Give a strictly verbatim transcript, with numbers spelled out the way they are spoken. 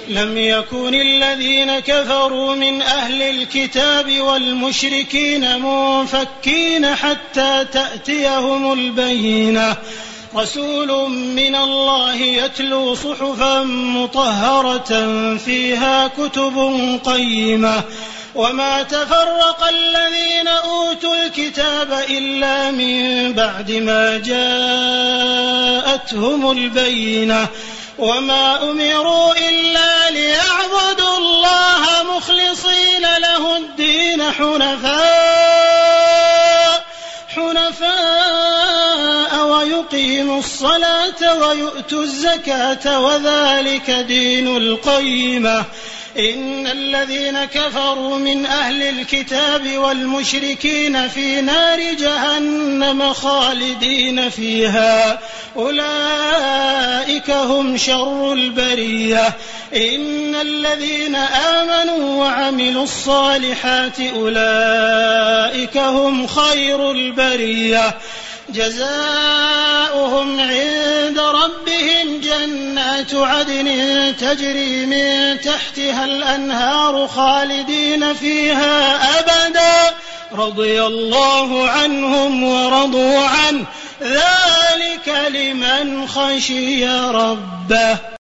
لم يكن الذين كفروا من أهل الكتاب والمشركين منفكين حتى تأتيهم البينة رسول من الله يتلو صحفا مطهرة فيها كتب قيمة وما تفرق الذين أوتوا الكتاب إلا من بعد ما جاءتهم البينة وما أمروا إلا ليعبدوا الله مخلصين له الدين حنفاء حنفاء ويقيموا الصلاة ويؤتوا الزكاة وذلك دين القيمة إن الذين كفروا من أهل الكتاب والمشركين في نار جهنم خالدين فيها أولئك هم شر البرية إن الذين آمنوا وعملوا الصالحات أولئك هم خير البرية جزاؤهم عند ربهم جنات عدن تجري من تحتها الأنهار خالدين فيها أبدا رضي الله عنهم ورضوا عنه ذلك لمن خشي ربه.